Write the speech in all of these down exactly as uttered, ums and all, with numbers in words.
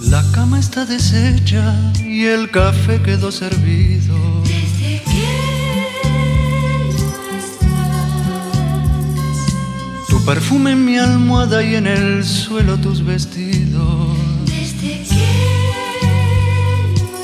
La cama está deshecha y el café quedó servido. Desde que no estás. Tu perfume en mi almohada y en el suelo tus vestidos. Desde que no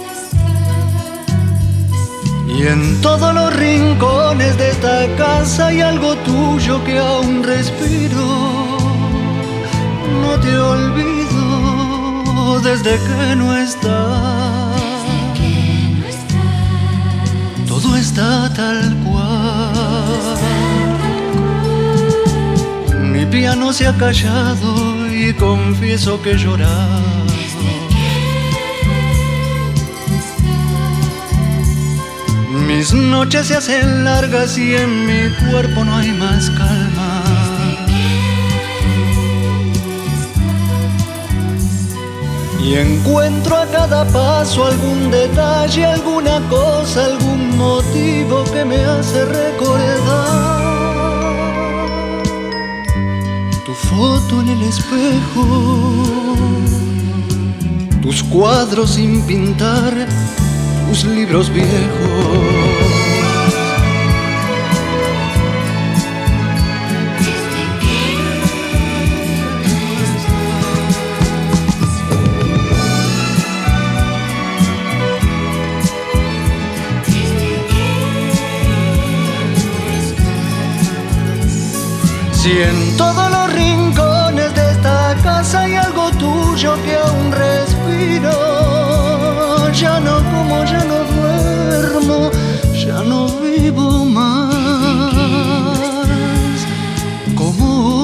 estás. Y en todos los rincones de esta casa hay algo tuyo que aún respiro. No te olvido desde que no estás. Desde que no estás. Todo está tal cual. Mi piano se ha callado y confieso que he llorado. Mis noches se hacen largas y en mi cuerpo no hay más calma. Y encuentro a cada paso algún detalle, alguna cosa, algún motivo que me hace recordar. Tu foto en el espejo, tus cuadros sin pintar, tus libros viejos. Si en todos los rincones de esta casa hay algo tuyo que aún respiro, ya no como, ya no duermo, ya no vivo más. ¿Cómo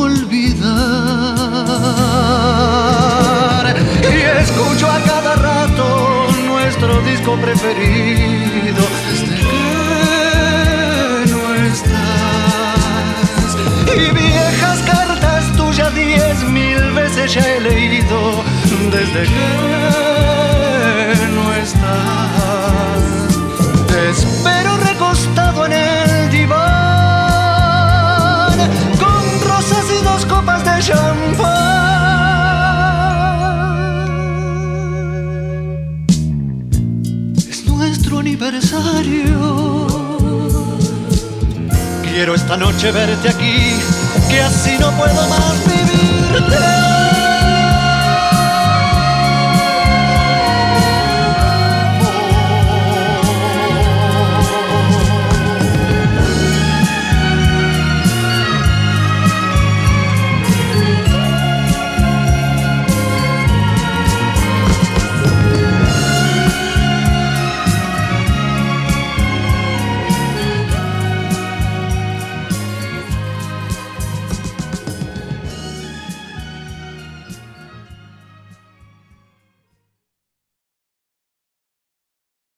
olvidar? Y escucho a cada rato nuestro disco preferido. Desde que no estás. Y viejas cartas tuyas diez mil veces ya he leído. Desde que no estás. Te espero recostado en el diván, con rosas y dos copas de champán. Es nuestro aniversario. Quiero esta noche verte aquí, que así no puedo más vivir.